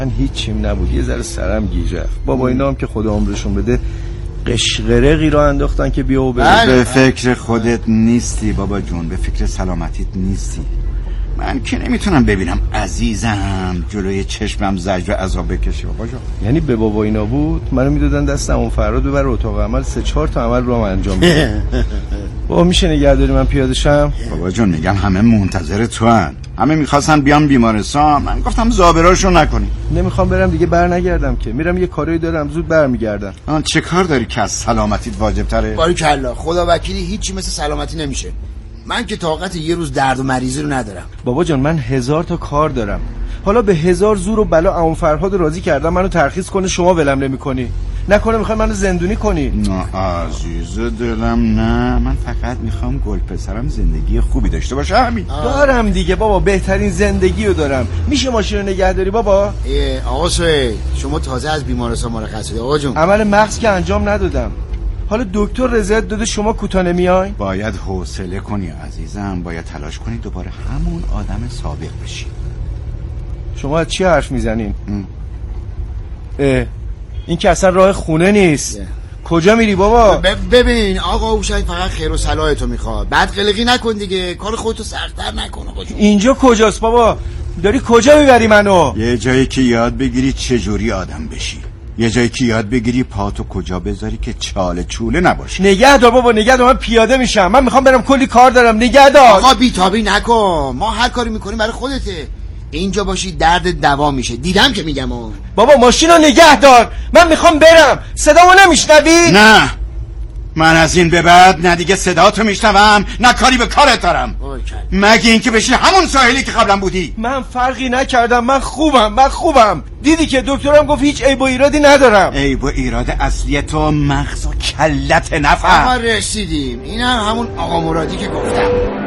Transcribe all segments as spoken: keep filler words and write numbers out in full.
من هیچیم نبود، یه ذره سرم گیج رفت. بابا اینا هم که خدا عمرشون بده قشقرقی را انداختن که بیا و بره. به فکر خودت نیستی بابا جون، به فکر سلامتیت نیستی. من که نمیتونم ببینم عزیزم جلوی چشمم زجر عذاب بکشه بابا جون. یعنی به بابا اینا بود منو میدادن دستم اون فراد ببر اتاق عمل، سه چهار تا عمل رو هم انجام میدم. بابا میشه نگهداری من پیاده شم؟ بابا جون میگم همه منتظر تو هن. همه میخواستن بیان بیمارستان، من گفتم زابراشو نکنی. نمیخوام برم دیگه، بر نگردم که میرم یه کاری دارم زود برمیگردم. آن چه کار داری که از سلامتیت واجب تره؟ باریکلا، خدا وکیلی هیچی مثل سلامتی نمیشه. من که طاقت یه روز درد و مریضی رو ندارم. بابا جان من هزار تا کار دارم، حالا به هزار زور و بلا عمو فرهاد راضی کردم منو ترخیص کنه، شما ولم نمی‌کنی. نکنه میخوای منو زندونی کنی؟ نه عزیز دلم، نه، من فقط میخوام گل پسرم زندگی خوبی داشته باشه، همین. دارم دیگه بابا، بهترین زندگی رو دارم. میشه ماشین رو نگه داری بابا؟ آقا سوی شما تازه از بیمارستان مرخص شدی آقا جون. عمل مغز که انجام ندادم. حالا دکتر رضایت داده شما کوتاه نمیای؟ باید حوصله کنی عزیزم، باید تلاش کنی دوباره همون آدم سابق بشی. شما از چی حرف میزنین؟ اه این که اصلا راه خونه نیست. yeah. کجا میری بابا؟ ببین آقا او شاید فقط خیر و صلاح تو میخواد، بعد قلقی نکن دیگه، کار خودتو سخت‌تر نکن آقا جون. اینجا کجاست بابا؟ داری کجا میبری منو؟ یه جایی که یاد بگیری چجوری آدم بشی، یه جایی که یاد بگیری پاتو کجا بذاری که چاله چوله نباشه. نگه دار بابا، نگه دار، من پیاده میشم، من میخوام برم کلی کار دارم، نگه دار. آقا بیتابی نکن، ما هر کاری میکنیم برای خودته. اینجا باشی درد دوا میشه، دیدم که میگم اون. بابا ماشین رو نگه دار، من میخوام برم. صدامو نمیشنوی؟ نه من از این به بعد نه دیگه صداتو میشنوم نه کاری به کارت دارم، مگه اینکه بشی همون ساحلی که قبلا بودی. من فرقی نکردم، من خوبم، من خوبم. دیدی که دکترم گفت هیچ عیب و ایرادی ندارم. عیب و ایراد اصلی تو مغز و کلت نفهم. ما رسیدیم، این هم همون آقا مرادی که گفتم.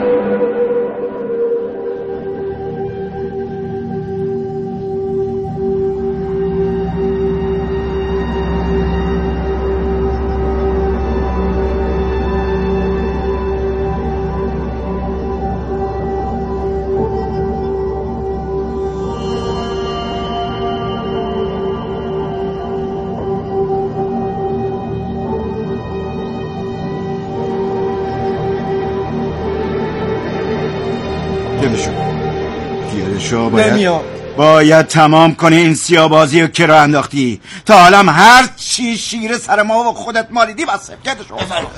باید, باید تمام کنی این سیابازی رو که رو انداختی. تا حالا هر چی شیر سر ما و خودت مالیدی بس سفکتشو.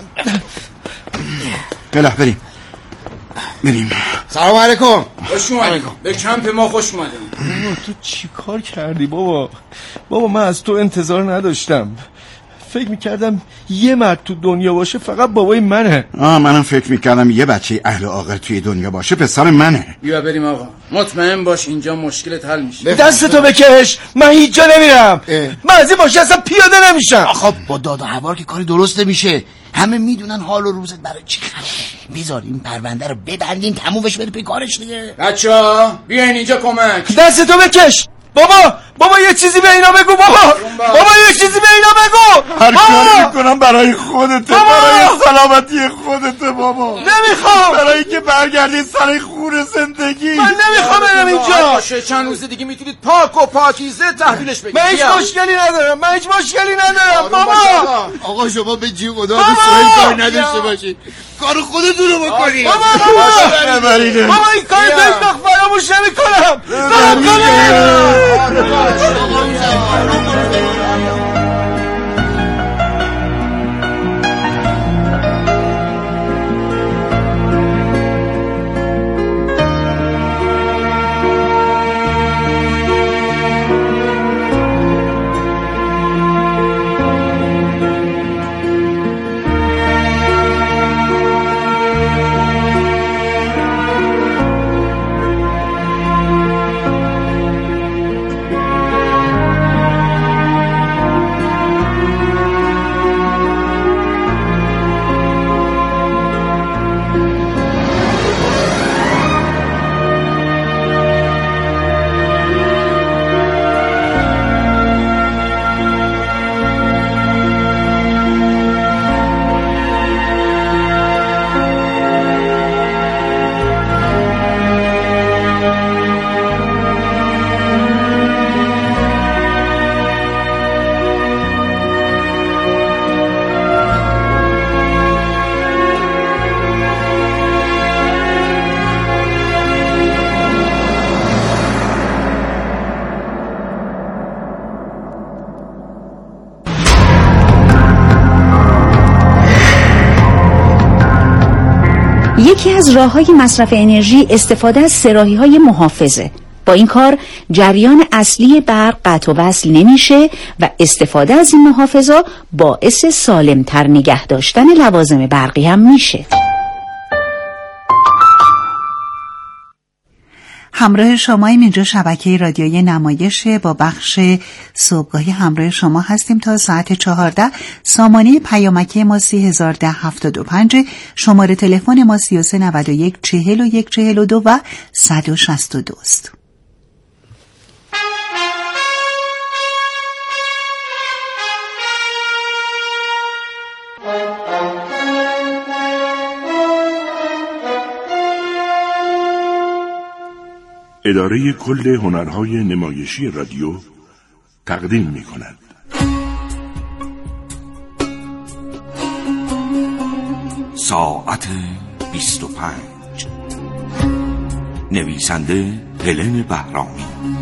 بله بریم بریم. سلام علیکم. خوش اومدید به کمپ ما، خوش اومدید. بابا تو چی کار کردی بابا؟ بابا من از تو انتظار نداشتم، فکر میکردم یه مرد تو دنیا باشه فقط بابای منه. آه منم فکر میکردم یه بچه اهل عاقل توی دنیا باشه پسر منه. بیا بریم آقا، مطمئن باش اینجا مشکلت حل میشه. دستتو بکش، من هیچ جا نمیرم. من از این باشه اصلا پیاده نمیشم. آخه با داد و هوار که کاری درست نمیشه، همه میدونن حال و روزت برای چی خرابه. بذار این پرونده رو ببندین تمومش بره پی کارش دیگه. بچه‌ها بیاین اینجا کمک. دستتو بکش. بابا بابا یه چیزی به اینا بگو بابا. بابا یه چیزی به اینا بگو. هر کاری میکنم برای خودته، برای سلامتی خودته بابا. نمیخوام، برای اینکه برگردی سر خور زندگی. من نمیخوام برم اینجا. باشه چند روز دیگه میتونید پاک و پاکیزه تحویلش بدید. من هیچ مشکلی ندارم، من هیچ مشکلی ندارم بابا. آقا شما به جیب خدا به سوال کار نداشته باشید، کار خودتون رو بکنید. بابا بابا بابا این کار تو فراموش نمیکنم. یکی از راه‌های مصرف انرژی استفاده از سراحی‌های محافظه. با این کار جریان اصلی برق قطع و وصل نمیشه و استفاده از این محافظا باعث سالمتر نگه داشتن لوازم برقی هم میشه. همراه شماییم، اینجا شبکه رادیویی نمایش با بخش صبحگاهی همراه شما هستیم تا ساعت چهارده. سامانه پیامکی ما سی هزار ده هفتاد و پنج، شماره تلفن ما سی و سه نود و یک چهل و یک چهل و دو و صد و شصت و دو است. اداره کل هنرهای نمایشی رادیو تقدیم می کند. ساعت بیست و پنج. نویسنده هلن بهرامی.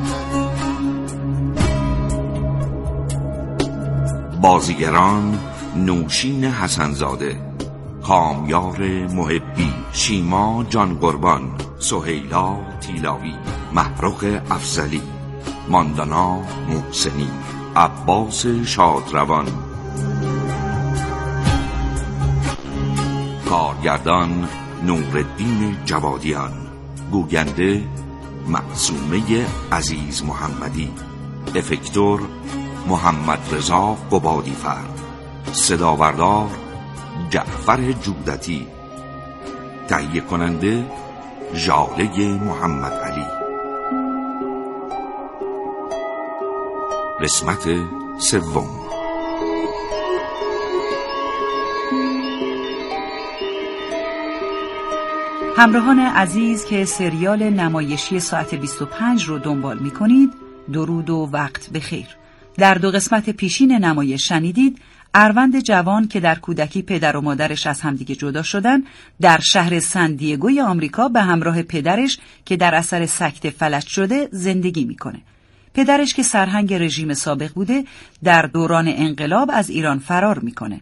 بازیگران نوشین حسنزاده، کامیار محبی، شیما جان قربان، سهیلا تیلاوی، محروق افضلی، ماندانا محسنی، عباس شادروان. کارگردان نورالدین جوادیان، گوینده معصومه عزیز محمدی، افکتور محمد رضا قبادیفر، صداوردار جعفر جودتی، تهیه کننده ژاله محمد علی. قسمت سوم. همراهان عزیز که سریال نمایشی ساعت بیست و پنج رو دنبال می کنید، درود و وقت بخیر. در دو قسمت پیشین نمایش شنیدید اروند جوان که در کودکی پدر و مادرش از همدیگه جدا شدن، در شهر سن دیگوی آمریکا به همراه پدرش که در اثر سکته فلج شده زندگی میکنه. پدرش که سرهنگ رژیم سابق بوده در دوران انقلاب از ایران فرار میکنه.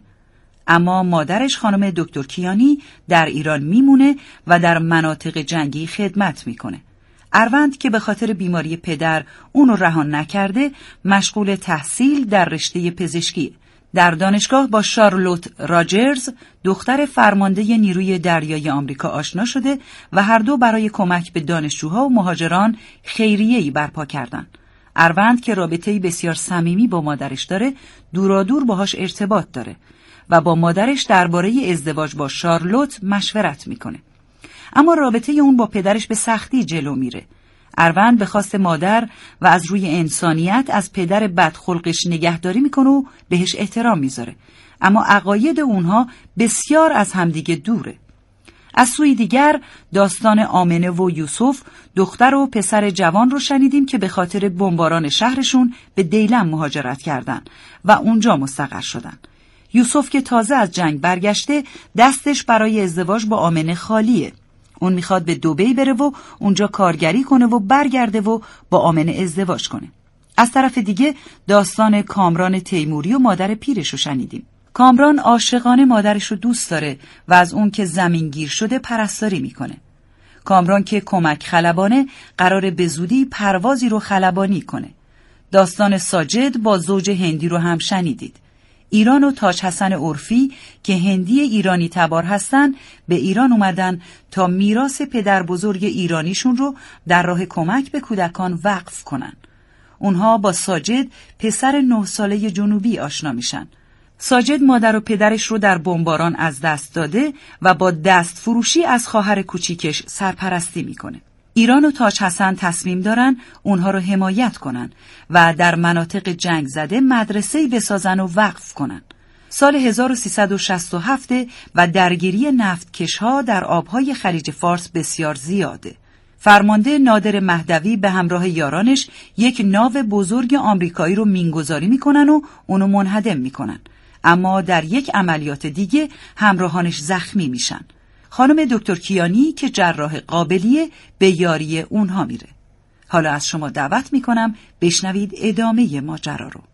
اما مادرش خانم دکتر کیانی در ایران میمونه و در مناطق جنگی خدمت میکنه. اروند که به خاطر بیماری پدر اونو رها نکرده، مشغول تحصیل در رشته پزشکی. در دانشگاه با شارلوت راجرز، دختر فرمانده نیروی دریایی آمریکا آشنا شده و هر دو برای کمک به دانشجوها و مهاجران خیریه‌ای برپا کردند. اروند که رابطه‌ای بسیار صمیمی با مادرش داره، دورادور باهاش ارتباط داره و با مادرش درباره ازدواج با شارلوت مشورت میکنه. اما رابطه اون با پدرش به سختی جلو میره. اروند به خواست مادر و از روی انسانیت از پدر بدخلقش نگهداری میکنه و بهش احترام میذاره، اما عقاید اونها بسیار از همدیگه دوره. از سوی دیگر داستان آمنه و یوسف، دختر و پسر جوان رو شنیدیم که به خاطر بمباران شهرشون به دیلم مهاجرت کردن و اونجا مستقر شدن. یوسف که تازه از جنگ برگشته، دستش برای ازدواج با آمنه خالیه. اون میخواد به دبی بره و اونجا کارگری کنه و برگرده و با آمنه ازدواج کنه. از طرف دیگه داستان کامران تیموری و مادر پیرش رو شنیدیم. کامران عاشقانه مادرش رو دوست داره و از اون که زمینگیر شده پرستاری میکنه. کامران که کمک خلبانه قراره به زودی پروازی رو خلبانی کنه. داستان ساجد با زوج هندی رو هم شنیدید. ایران و تاج حسن عرفی که هندی ایرانی تبار هستن به ایران اومدن تا میراث پدر بزرگ ایرانیشون رو در راه کمک به کودکان وقف کنن. اونها با ساجد پسر نه ساله جنوبی آشنا میشن. ساجد مادر و پدرش رو در بمباران از دست داده و با دست فروشی از خواهر کوچیکش سرپرستی میکنه. ایران و تاج حسن تصمیم دارن اونها رو حمایت کنن و در مناطق جنگ زده مدرسه‌ای بسازن و وقف کنن. سال هزار و سیصد و شصت و هفت و درگیری نفتکش‌ها در آبهای خلیج فارس بسیار زیاده. فرمانده نادر مهدوی به همراه یارانش یک ناو بزرگ آمریکایی رو مینگذاری میکنن و اونو منهدم میکنن. اما در یک عملیات دیگه همراهانش زخمی میشن. خانم دکتر کیانی که جراح قابلیه به یاری اونها میره. حالا از شما دعوت میکنم بشنوید ادامه ماجرا رو.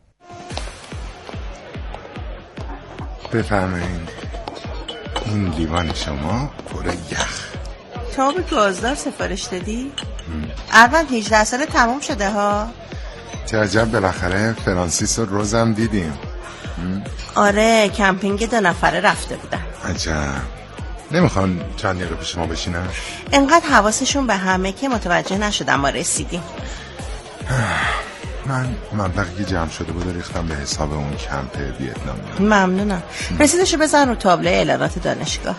بفرمایید. این لیوان شما پر یخ. کتاب گازدار سفارش دادی؟ اروند هجده ساله تموم شده ها. چه عجب، بالاخره فرانسیس و روزم دیدیم. آره، کمپینگ دو نفره رفته بودن. عجب. نمیخوان چند دقیقه پیش ما بشینن؟ انقدر حواسشون به همه که متوجه نشدن ما رسیدیم. من مبلغی که جمع شده بود ریختم به حساب اون کمپ ویتنامی. ممنونم. رسیدشو بزن رو تابلو اعلانات دانشگاه.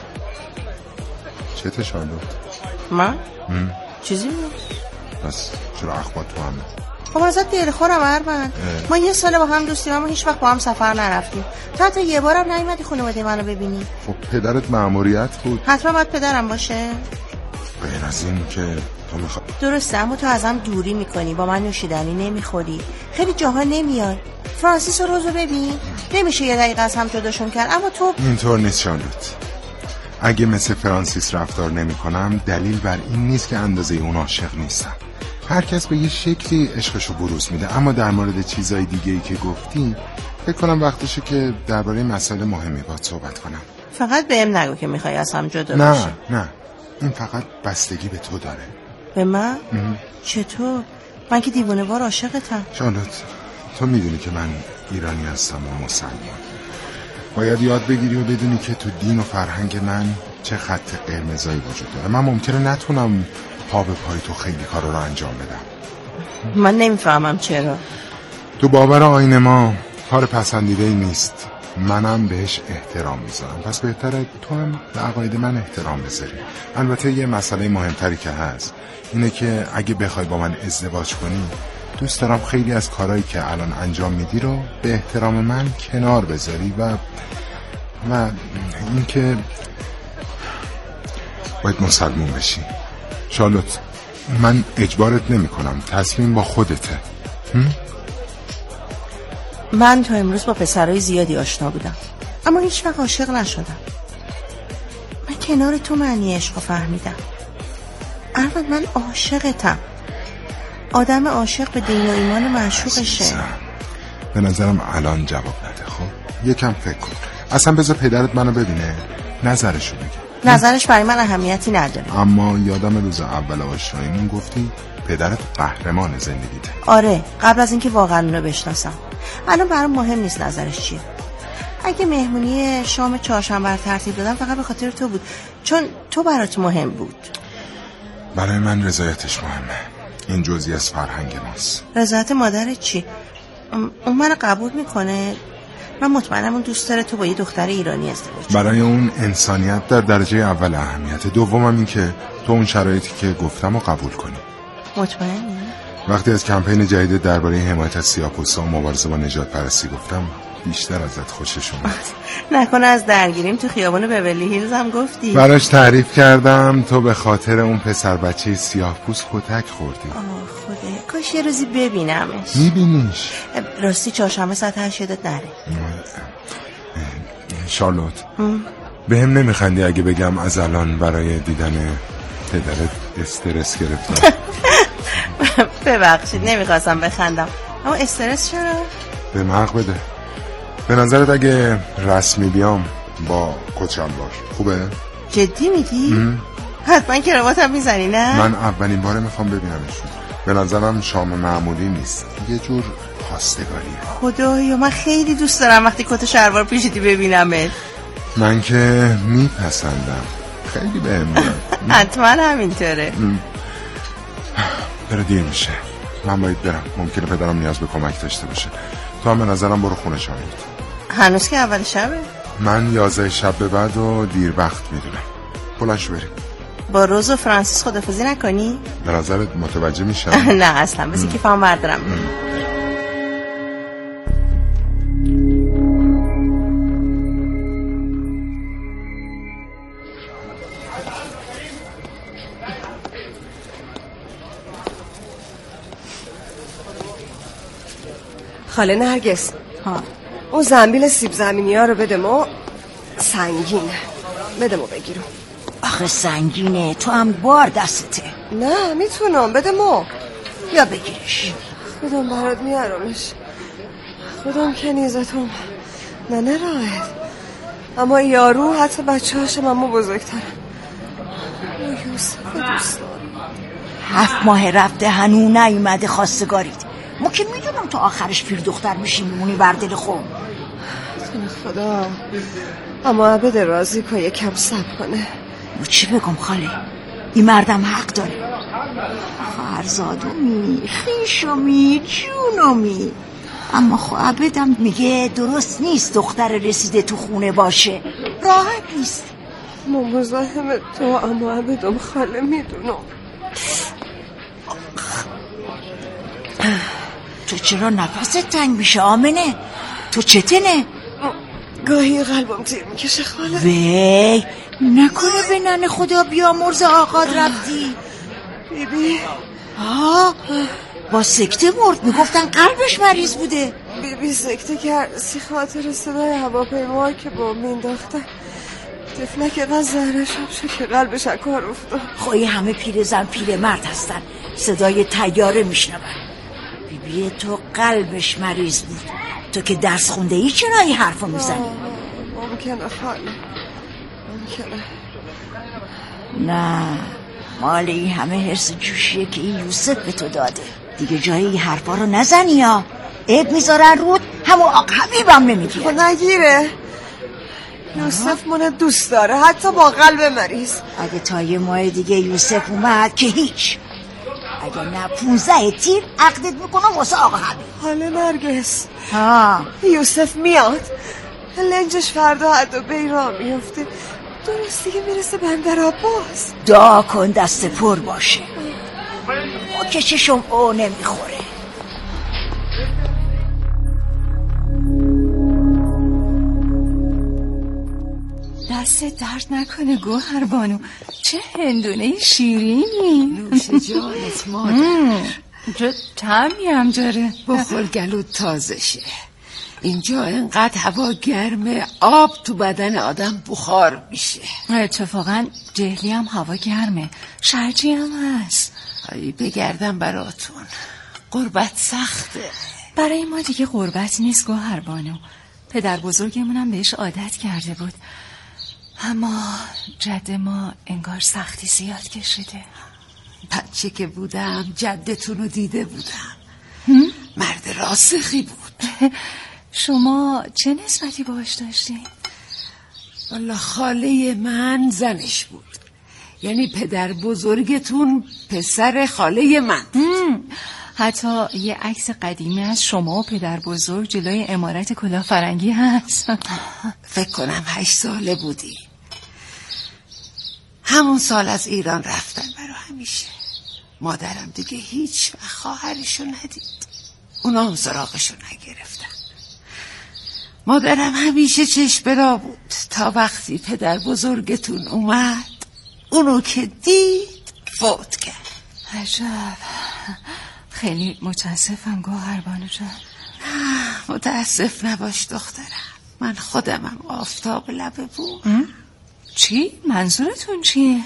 چه تشان بود؟ من؟ چیزی بود؟ بس چرا اخبار تو همه؟ خب ازت دلخورم اروند. ما یه ساله با هم دوستیم اما هیچ وقت با هم سفر نرفتیم. تا حتی یه بارم نیومدی خانواده منو ببینی. خب پدرت مأموریت بود. حتما باید پدرم باشه. غیر از این که تو میخوا... درسته، اما تو ازم دوری میکنی، با من نوشیدنی نمیخوری، خیلی جاها نمیای. فرانسیس و روزو ببین، نمیشه یه دقیقه از هم جداشون کرد. اما تو اینطور نیست شارلوت. اگه مثل فرانسیس رفتار نمی کنم دلیل بر این نیست که اندازه اون عاشق نیستم. هر کس به یه شکلی عشقشو بروز میده، اما در مورد چیزای دیگه‌ای که گفتی فکر کنم وقتشه که درباره مسائل مهمی باهات صحبت کنم. فقط بهم نگو که میخوای از هم جدا نه بشی. نه این فقط بستگی به تو داره. به من؟ چطور؟ من که دیوانه وار عاشقتم. شارلوت، تو میدونی که من ایرانی هستم و مسلمان. باید یاد بگیری و بدونی که تو دین و فرهنگ من چه خط قرمزایی وجود داره. من ممکنه نتونم پا به پای تو خیلی کارا رو انجام بدم. من نمیفهمم چرا. تو باور آیین ما کار پسندیده‌ای نیست. منم بهش احترام میذارم، پس بهتره تو هم به عقاید من احترام بذاری. البته یه مسئله مهمتری که هست اینه که اگه بخوای با من ازدواج کنی دوست دارم خیلی از کارهایی که الان انجام میدی رو به احترام من کنار بذاری و و اینکه باید مسلمون بشی. شارلوت، من اجبارت نمی کنم، تصمیم با خودته. من تا امروز با پسرای زیادی آشنا بودم اما هیچ وقت عاشق نشدم. من کنار تو معنی عشق فهمیدم. اروند، من عاشقتم. آدم عاشق به دین و ایمان معشوقشه. به نظرم الان جواب نده. خب یکم فکر کن. اصلا بذار پدرت منو ببینه نظرشو بگه. نظرش برای من اهمیتی نداره. اما یادم روز اول آشناییمون گفتی پدرت قهرمان زندگیته. آره، قبل از اینکه واقعا اونو بشناسم. الان برام مهم نیست نظرش چیه. اگه مهمونی شام چهارشنبه رو ترتیب دادم فقط به خاطر تو بود، چون تو برات مهم بود. برای من رضایتش مهمه. این جزئی از فرهنگ ماست. رضایت مادرت چی؟ اون منو قبول میکنه؟ من مطمئنم اون دوست داره تو با یه دختر ایرانی ازدواج. برای اون انسانیت در درجه اول اهمیته. دومم این که تو اون شرایطی که گفتم رو قبول کنی. مطمئنی؟ وقتی از کمپین جدید درباره حمایت از سیاه‌پوستا و مبارزه با نژاد پرستی گفتم بیشتر ازت خوشش اومد. نکنه از درگیریم تو خیابون بیورلی هیلز هم گفتی؟ براش تعریف کردم تو به خاطر اون پسر بچه سیاه‌پوست کتک خوردی. آه خدایا، کاش یه روزی ببینمش. میبینیش؟ راستی چهارشنبه ساعت هشت یادت نره. شارلوت، به هم نمیخندی اگه بگم از الان برای دیدن پدرت استرس گرفتم؟ ببخشید نمیخواستم بخندم، اما استرس چرا؟ به حق بده. به نظرت اگه رسمی بیام با کچم باش خوبه؟ جدی میگی؟ حتما کراواتم میزنی نه؟ من اولین باره میخوام ببینمشون. به نظرم شام معمولی نیست، یه جور خواستگاریه. خدایا من خیلی دوست دارم وقتی کت و شلوار پوشیدی ببینمت. من که میپسندم، خیلی بهم میاد. حتما همینطوره. داره دیر میشه، من باید برم. ممکنه پدرم نیاز به کمک داشته باشه. تو هم به نظرم برو خونه شامید. هنوز که اول شبه؟ من یازده شب به بعد و دیر وقت میدونم. بلنش بریم. با روز و فرانسیس خدافزی نکنی؟ به نظرت متوجه میشم؟ نه اصلا، بسی که فهم بردارم. خاله نرگس، ها اون زنبیل سیب زمینی ها رو بده ما. سنگینه، بده ما بگیرم. آخه سنگینه، تو هم بار دستته. نه میتونم، بده ما. یا بگیرش. خودم برات میارمش. خودم که نیزتم نه نه راحت، اما یارو حتی بچه هاشم اما بزرگترم. یوسف دوست دارم. هفت ماه رفته هنو نیومده خواستگارید. ما که میدونم تو آخرش پیر دختر میشی میمونی بر دل خون. جون خدا، اما عبد راضی که یکم صبر کنه. و چی بگم خاله؟ این مردم حق داره. خرزادومی خیشومی جونومی، اما خب عبدم میگه درست نیست دختر رسیده تو خونه باشه، راحت نیست. ما مزاحم تو اما عبدم خاله میدونم. تو چرا نفست تنگ میشه آمنه؟ تو چتنه؟ گاهی قلبم تیر میکشه خاله. وی نکنه به ننه خدا بیامرز آقاد رفتی؟ بیبی آه با سکته مرد، میگفتن قلبش مریض بوده. بیبی سکته کرد سی خاطر صدای هواپیما که با مینداختن. تفلک قد زهره شب شد که قلبش از کار افتاد. خواهی همه پیر زن پیر مرد هستن، صدای طیاره میشنون. بیبی تو قلبش مریض بود، تو که درس خونده ای چرا این حرفو میزنی؟ ممکنه خاله، ممکنه. نه مال این همه حرص جوشیه که این یوسف به تو داده. دیگه جای این حرفا رو نزنی یا عیب میذارن رود، همون آق حبیبم نمیگیره. خب نگیره، یوسف منو دوست داره حتی با قلب مریض. اگه تا یه ماه دیگه یوسف اومد که هیچ، اگه نه پونزه تیر عقدت میکنم واسه آقا حبیب. حالا نرگس ها یوسف میاد، لنجش فردا عدو بیرا میفته، درست دیگه میرسه بندر عباس. دعا کن دست پر باشه، ما که چشم او نمیخوره. دست درد نکنه گوهر بانو، چه هندونه شیرینی. نوش جانت مادر. چه طعمی هم داره. بخور گلوت تازه شه. اینجا انقدر هوا گرمه، آب تو بدن آدم بخار میشه. اتفاقا جهلی هم هوا گرمه، شرجی هم هست. ای بگردم براتون، غربت سخته. برای ما دیگه غربت نیست گوهر بانو، پدر بزرگمونم بهش عادت کرده بود، اما جد ما انگار سختی زیاد کشیده. بچه که بودم جدتون رو دیده بودم، مرد راسخی بود. شما چه نسبتی باش داشتین؟ والا خاله من زنش بود، یعنی پدر بزرگتون پسر خاله من. حتی یه عکس قدیمی از شما و پدر بزرگ جلوی عمارت کلاه فرنگی هست. فکر کنم هشت ساله بودی. همون سال از ایران رفتن برا همیشه. مادرم دیگه هیچ خواهرشو ندید، اونا هم سراغشو نگرفتن. مادرم همیشه چشم را بود تا وقتی پدر بزرگتون اومد، اونو که دید فوت کرد. عجب، خیلی متاسفم گوهر بانو جان. متاسف نباش دخترم، من خودمم آفتاب لبه بود. چی؟ منظورتون چیه؟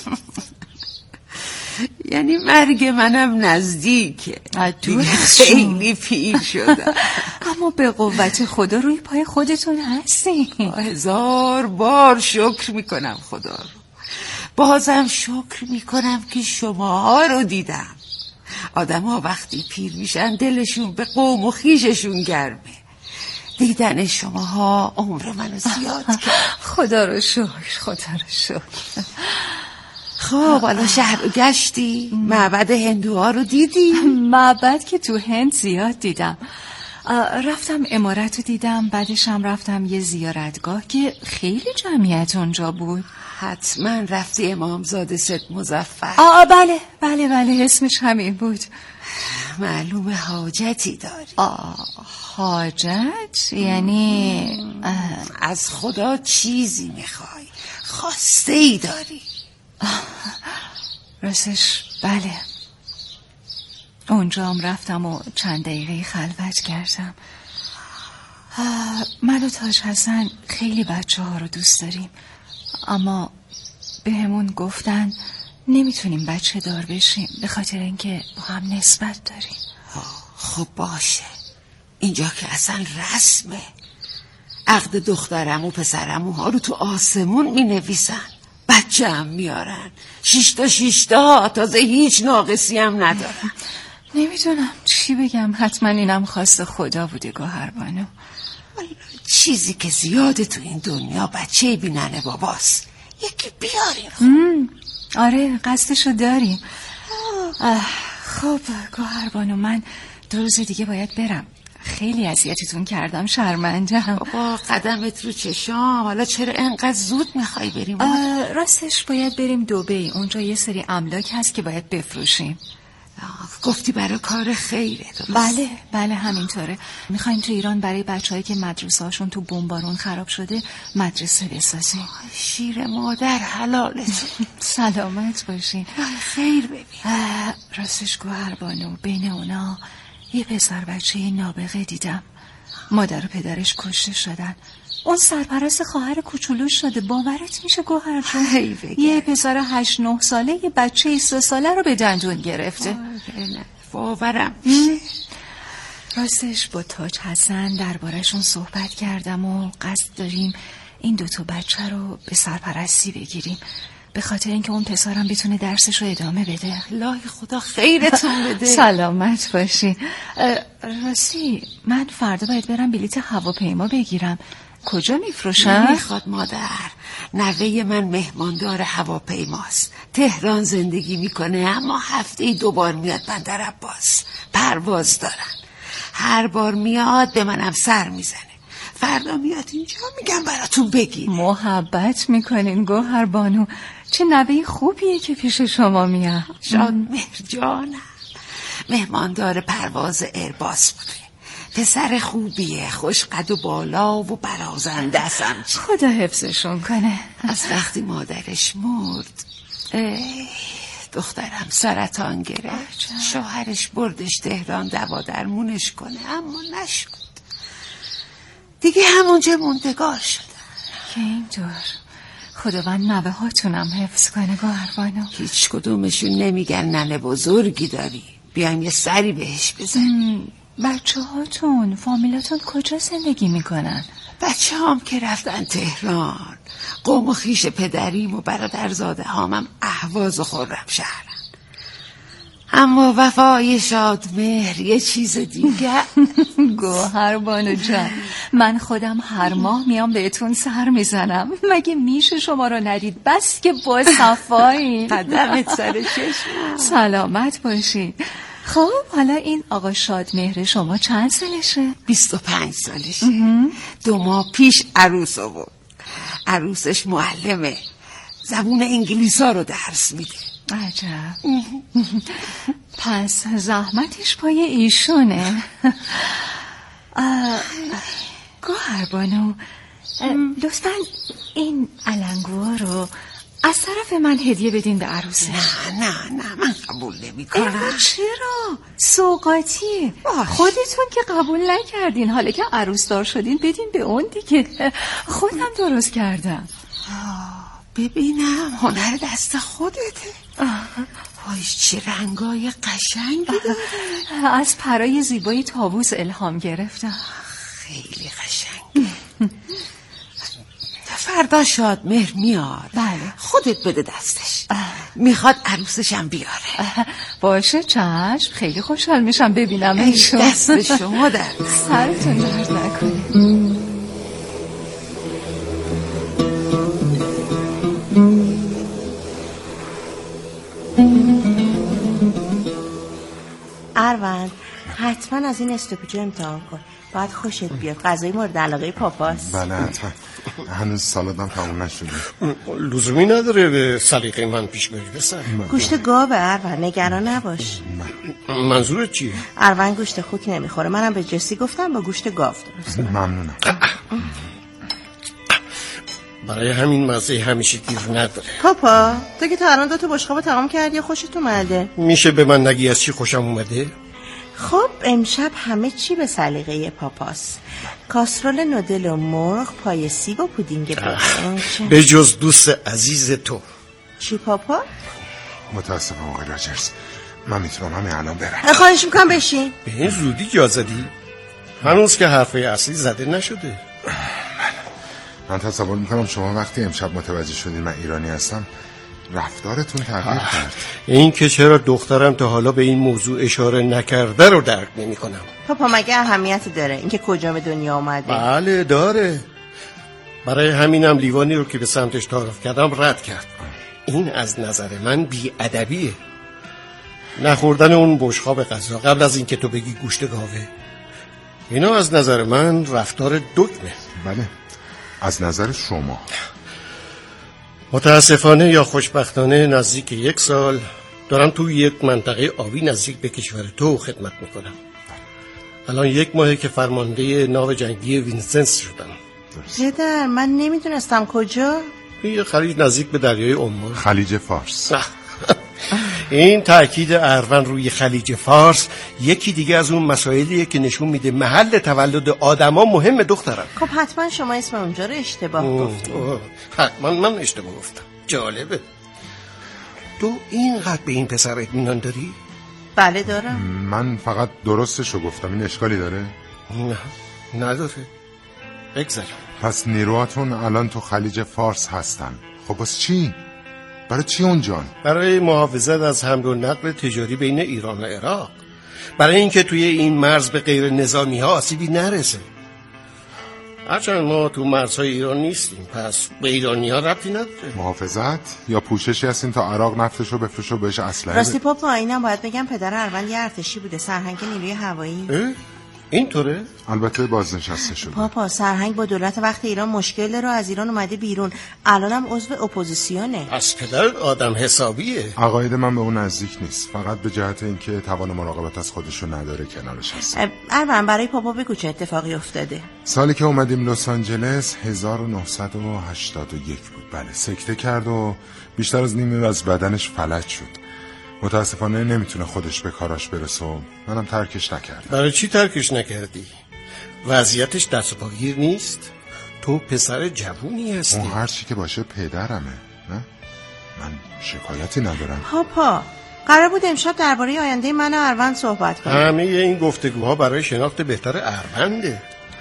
یعنی مرگ منم نزدیکه، دیگه خیلی پیر شدم. اما به قوت خدا روی پای خودتون هستی. هزار بار شکر میکنم خدا رو، بازم شکر میکنم که شماها رو دیدم. آدم ها وقتی پیر میشن دلشون به قوم و خیششون گرمه. دیدن شماها عمر منو زیاد کرد. خدا رو شکر، خدا رو شکر. خب حالا شهر رو گشتی؟ معبد هندوها رو دیدی؟ معبد که تو هند زیاد دیدم. رفتم عمارت رو دیدم، بعدش هم رفتم یه زیارتگاه که خیلی جمعیت اونجا بود. حتما رفتی امامزاده ست مظفر. آه بله بله بله اسمش همین بود. معلوم حاجتی داری. آه حاجت؟ یعنی از خدا چیزی میخوای، خواسته ای داری؟ راستش بله، اونجا هم رفتم و چند دقیقه خلوت کردم. من و تاج حسن خیلی بچه ها رو دوست داریم، اما به همون گفتن نمیتونیم بچه دار بشیم به خاطر اینکه با هم نسبت داریم. خب باشه، اینجا که اصلا رسمه، عقد دخترم و پسرم ها رو تو آسمون می نویسن، بچه هم میارن، شیشتا شیشتا، تازه هیچ ناقصی هم ندارن. نمیدونم چی بگم، حتما اینم خواست خدا بوده گوهربانو. چیزی که زیاده تو این دنیا بچه بیننه باباست، یکی بیاریم. آره قصدشو داریم. خب گوهربانو من دو روز دیگه باید برم، خیلی اذیتتون کردم، شرمندم. بابا قدمت رو چشام، حالا چرا انقدر زود میخوای بریم؟ راستش باید بریم دبی، اونجا یه سری املاک هست که باید بفروشیم. گفتی برای کار خیره درست؟ بله بله همینطوره. میخوایم تو ایران برای بچه‌هایی که مدرسه هاشون تو بمبارون خراب شده مدرسه بسازیم. شیر مادر حلالتون. سلامت باشین. خیر ببین. راستش گوهربانو بین اونا یه پسر بچه نابغه دیدم، مادر و پدرش کشته شدن، اون سرپرست خواهر کوچولو شده. باورت میشه گوهر جون؟ یه پسر هشت نه ساله یه بچه سه ساله رو به دندون گرفته. باورم راستش با تاج حسن دربارشون صحبت کردم و قصد داریم این دوتا بچه رو به سرپرستی بگیریم، به خاطر اینکه اون پسرم بتونه درسش رو ادامه بده. الهی خدا خیرتون بده. سلامت باشی. راستی من فردا باید برم بلیت هواپیما بگیرم، کجا میفروشن؟ میخواد مادر، نوه من مهماندار هواپیماست، تهران زندگی میکنه اما هفته دوبار میاد بندر عباس، پرواز دارن، هر بار میاد به منم سر میزنه، فردا میاد اینجا میگم براتون بگیر. محبت میکنین گوهربانو، چه نوه خوبیه که پیش شما میاد. شادمهر جانم مهماندار پرواز ایرباس بوده، پسر خوبیه، خوش قد و بالا و برازنده است. خدا حفظشون کنه. از وقتی مادرش مرد دخترم سرطان گرفت، شوهرش بردش تهران دوا درمونش کنه اما نشد، دیگه همونجا موندگار شدن. که اینطور خداوند نوه هاتونم حفظ کنه گوهربانو. هیچ کدومشون نمیگن ننه بزرگی داری، بیایم یه سری بهش بزنیم. بچه هاتون فامیلاتون کجا زندگی میکنن؟ بچه هام که رفتن تهران، قوم و خیش پدریم و برادرزاده هامم اهواز و خرم شهرن، اما وفای شادمهر یه چیز دیگه. گوهربانو جان من خودم هر ماه میام بهتون سر میزنم، مگه میشه شما رو ندید؟ بس که با صفایی. قدمت سر چشم. سلامت باشید. خب حالا این آقا شادمهر شما چند سالشه؟ بیست و پنج سالشه. دو ماه پیش عروس آورد، عروسش معلمه، زبون انگلیسا رو درس میده. عجب. پس زحمتش پای ایشونه. گوهربانو لطفاً این علنگوها رو از طرف من هدیه بدین به عروسش. نه نه نه من قبول نمی کنم. چرا؟ سوغاتیه. خودتون که قبول نکردین، حالا که عروس دار شدین بدین به اون دیگه. خودم درست کردم. ببینم هنر دست خودته. وایش چه رنگای قشنگی داره. از پرای زیبای طاووس الهام گرفتم. خیلی قشنگ. فردا شادمهر میاد. بله. خودت بده دستش. میخواد عروسشم بیاره. باشه چشم، خیلی خوشحال میشم ببینم ایشون. دست شما در سرتون درد نکنه. اروند حتما از این استوپیجو امتحان کن، باید خوشت بیاد، غذای مورد علاقه پاپاست. بله حتما. هنوز سالادم تموم نشده. لزومی نداره به سلیقه من پیش بری بسن. گوشت گاوه اروند، نگران نباش. منظورت چیه؟ اروند گوشت خوک نمیخوره، منم به جسی گفتم با گوشت گاو درست. ممنونم. برای همین مزه همیشه گیر نداره. پاپا تو که تا الان دو تا بشقابو تمام کردی، خوشت اومده؟ میشه به من نگی از چی خوشم اومده؟ خب امشب همه چی به سلیقه پاپاست. کاسرول نودل و مرغ، پای سیب و پودینگ برنج. به جز دوست عزیز تو. چی پاپا؟ متاسفم آقای راجرز، من میتونم همین الان برم. خواهش میکنم بشین. به این زودی جا زدی؟ هنوز که حرفه اصلی زده نشده. من تصور میکنم شما وقتی امشب متوجه شدین من ایرانی هستم رفتارتون تغییر کرد. این که چرا دخترم تا حالا به این موضوع اشاره نکرده رو درک نمی کنم. پاپا مگه اهمیتی داره اینکه کجا به دنیا آمده؟ بله داره. برای همینم لیوانی رو که به سمتش تعارف کردم رد کرد. این از نظر من بی‌ادبیه. نخوردن اون بشقاب غذا قبل از اینکه تو بگی گوشت گاوه، اینا از نظر من رفتار دگمه. بله از نظر شما. متاسفانه یا خوشبختانه نزدیک یک سال دارم توی یک منطقه آبی نزدیک به کشور تو خدمت میکنم. الان یک ماهه که فرمانده ناو جنگی وینسنس شدم. پدر من نمیدونستم کجا؟ یه خلیج نزدیک به دریای عمان. خلیج فارس. این تأکید اروند روی خلیج فارس یکی دیگه از اون مسائلیه که نشون میده محل تولد آدما مهمه دخترم. خب حتما شما اسم اونجا رو اشتباه گفتید. حتما من اشتباه گفتم. جالبه. تو اینقدر به این پسر اطمینان داری؟ بله دارم. من فقط درستشو گفتم. این اشکالی داره؟ نه نداره. بگذارم. پس نیروهاتون الان تو خلیج فارس هستن. خب بس چی؟ برای چی اونجان؟ برای محافظت از حمل و نقل تجاری بین ایران و عراق. برای اینکه توی این مرز به غیر نظامی ها آسیبی نرسه. هرچند ما تو مرزهای ایران نیستیم، پس به ایرانی ها ربطی نداره. محافظت یا پوششی هستین تا عراق نفتشو بفروشه بهش اسلحه؟ راستی پاپا اینم باید بگم پدر اروند یه ارتشی بوده، سرهنگ نیروی هوایی. اینطوره؟ البته بازنشسته شده. پاپا سرهنگ با دولت وقت ایران مشکل داره، از ایران اومده بیرون، الانم عضو اپوزیسیونه. پس پدر آدم حسابیه. عقاید من به اون نزدیک نیست، فقط به جهت اینکه توان مراقبت از خودشو نداره کنارش هست. اروند برای پاپا بگو چه اتفاقی افتاده. سالی که اومدیم لس آنجلس هزار و نهصد و هشتاد و یک بود. بله سکته کرد و بیشتر از نیمه از بدنش فلج شد. متاسفانه نمیتونه خودش به کاراش برسه و منم ترکش نکردم. برای چی ترکش نکردی؟ وضعیتش دست و پاگیر نیست؟ تو پسر جوونی هستی. اون هر چی که باشه پدرمه. نه؟ من شکایتی ندارم. پاپا قرار بود امشب درباره آینده من و اروند صحبت کنیم. همه این گفتگوها برای شناخت بهتر ارونده.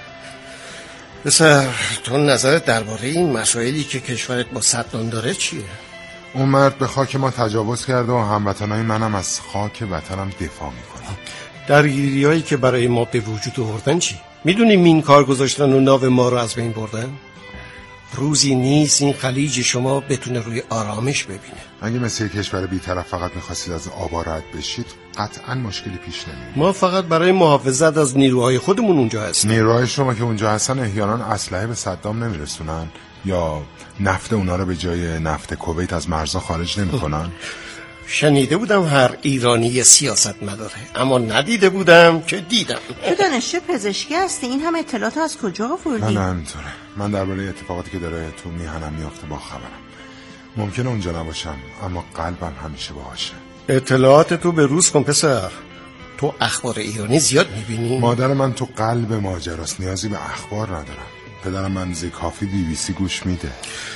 پسر تو نظرت درباره این مسائلی که کشورت با صدام داره چیه؟ اون مرد به خاک ما تجاوز کرده و هموطنای منم از خاک وطنم دفاع میکنم. درگیریایی که برای ما به وجود آوردن چی؟ میدونی مین کار گذاشتن و ناو ما رو از بین بردن؟ روزی نیست این خلیج شما بتونه روی آرامش ببینه. اگه مثل کشور بی‌طرف فقط میخواستید از آبا رد بشید قطعا مشکلی پیش نمیاد. ما فقط برای محافظت از نیروهای خودمون اونجا هستیم. نیروهای شما که اونجا هستن احیانا اسلحه به صدام نمیرسونن یا نفت اونا رو به جای نفت کویت از مرزها خارج نمیکنن؟ شنیده بودم هر ایرانی سیاست مداره، اما ندیده بودم که دیدم. تو دانشجو پزشکی هستی، این هم اطلاعات از کجا آوردی؟ نه همینطوره. من درباره اتفاقاتی که داره تو میهنم میفته با خبرم. ممکنه اونجا نباشم اما قلبم همیشه باهاشه. اطلاعات تو به روز کن پسر. تو اخبار ایرانی زیاد میبینی؟ مادر من تو قلب ماجراست، نیازی به اخبار ندارم. پدرم منزی کافی بی بی سی گوش میده.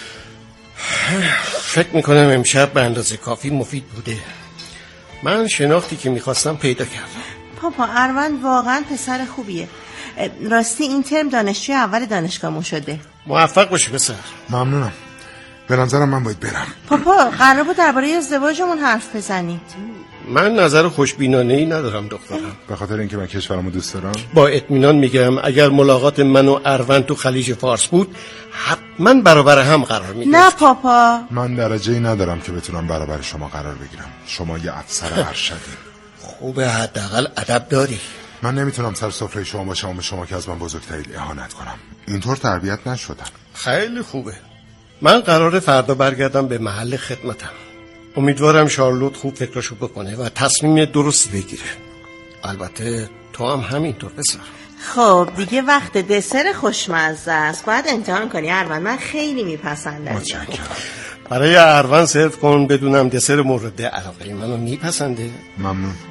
فکر میکنم امشب به اندازه کافی مفید بوده. من شناختی که میخواستم پیدا کردم. پاپا اروند واقعا پسر خوبیه. راستی این ترم دانشجوی اول دانشگاهمون شده. موفق باشی پسر. ممنونم. به نظرم من باید برم. پاپا قرار بود درباره ازدواجمون حرف بزنید. من نظر خوشبینانه‌ای ندارم دخترم. به خاطر اینکه من کشورمو دوست دارم. با اطمینان میگم اگر ملاقات من و اروند تو خلیج فارس بود حتما برابر هم قرار میگرفت. نه پاپا من درجه‌ای ندارم که بتونم برابر شما قرار بگیرم. شما یه افسر ارشدی. خوبه حداقل ادب داری. من نمیتونم سر سفره شما باشم و به شما که از من بزرگترید اهانت کنم. اینطور تربیت نشدم. خیلی خوبه. من قراره فردا برگردم به محل خدمتم. امیدوارم شارلوت خوب فکرشو بکنه و تصمیم درستی بگیره. البته تو هم همینطور پسر. خب دیگه وقت دسر خوشمزه است، باید امتحان کنی اروند. من خیلی میپسندم. متشکرم. برای اروند سرو کن بدونم دسر مورد علاقه منو میپسنده. ممنون.